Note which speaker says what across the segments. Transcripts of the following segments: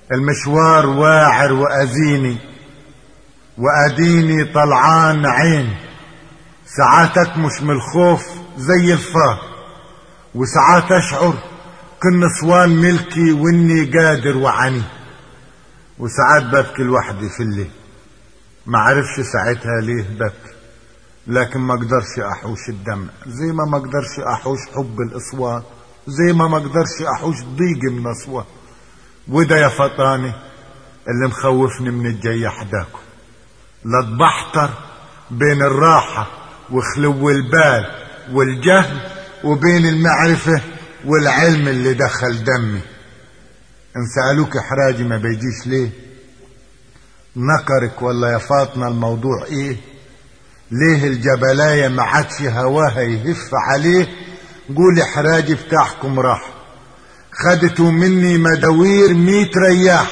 Speaker 1: المشوار واعر وأزيني، وأديني طلعان عين، ساعات أكمش من الخوف زي الفار، وساعات أشعر كن نسوان ملكي وإني قادر وعني، وساعات ببكي لوحدي في الليل، ما عرفش ساعتها ليه ببكي، لكن ما اقدرش احوش الدمع، زي ما اقدرش احوش حب الاصوات، زي ما اقدرش احوش ضيق من اصوات. وده يا فطاني اللي مخوفني من الجاي حداكم، لا اتبحتر بين الراحة وخلو البال والجهل، وبين المعرفة والعلم اللي دخل دمي. ان سألوك حراجي ما بيجيش ليه؟ نكرك ولا يا فاطمة الموضوع ايه؟ ليه الجبلاية ما عادش هواها يهف عليه؟ قولي حراجي بتاعكم راح، خدتوا مني مداوير 100 رياح،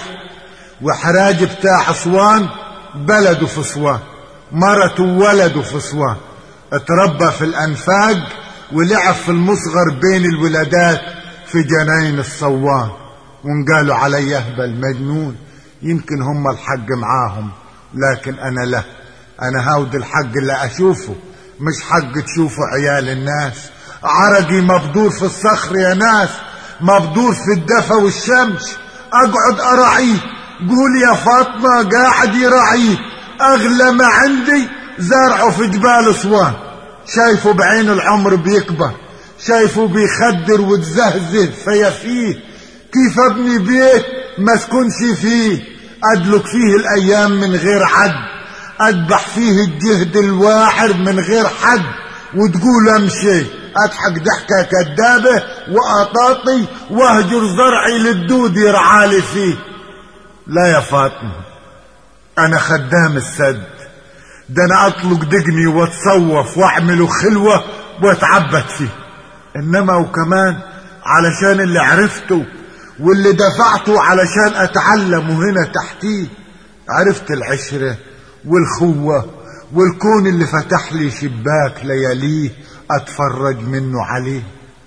Speaker 1: وحراجي بتاع أسوان بلده في أسوان، مرته وولده في أسوان، اتربى في الأنفاق ولعب في المصغر بين الولادات في جناين الصوان. ونقالوا علي اهبل مجنون، يمكن هم الحق معاهم لكن انا لا، انا هاود الحق اللي اشوفه مش حق تشوفوا عيال الناس. عرقي مبدور في الصخر يا ناس، مبدور في الدفا والشمس، اقعد اراعيه. قول يا فاطمة قاعد يراعيه، اغلى ما عندي زرعه في جبال اسوان، شايفه بعين العمر بيكبر، شايفه بيخدر وتزهزه فيفيه. كيف ابني بيت ما اسكنش فيه، ادلك فيه الايام من غير عد، اذبح فيه الجهد الواعر من غير حد، وتقول امشي اضحك ضحكة كدابة واطاطي واهجر زرعي للدود يرعالي فيه. لا يا فاطمة انا خدام السد، ده انا اطلق دقني واتصوف واعمله خلوة واتعبد فيه، انما وكمان علشان اللي عرفته واللي دفعته علشان اتعلمه هنا تحتيه. عرفت العشرة والخوة والكون اللي فتح لي شباك لياليه اتفرج منه عليه.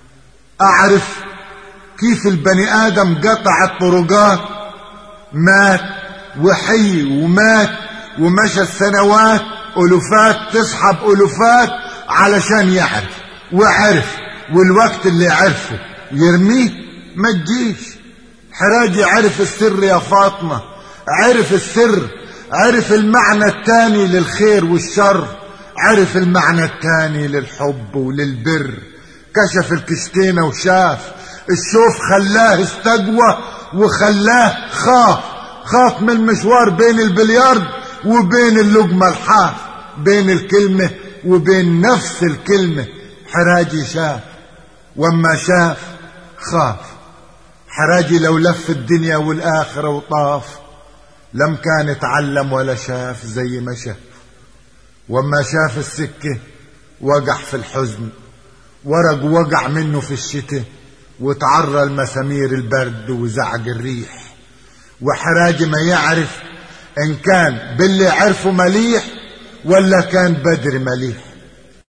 Speaker 1: اعرف كيف البني ادم قطع الطرقات، مات وحي ومات ومشى السنوات الوفات تسحب الوفات علشان يعرف، وعرف والوقت اللي عرفه يرميه ما تجيش. حراجي عرف السر يا فاطمة، عرف السر، عرف المعنى التاني للخير والشر، عرف المعنى التاني للحب وللبر. كشف الكشتينة وشاف الشوف، خلاه استقوى وخلاه خاف من المشوار بين البليارد وبين اللقمة الحاف، بين الكلمة وبين نفس الكلمة. حراجي شاف، وما شاف خاف. حراجي لو لف الدنيا والآخرة وطاف لم كان اتعلم ولا شاف زي ما شاف. وما شاف السكة وقع في الحزن، ورق وقع منه في الشتاء وتعرى المسامير البرد وزعق الريح. وحراجي ما يعرف ان كان باللي عرفه مليح ولا كان بدر مليح.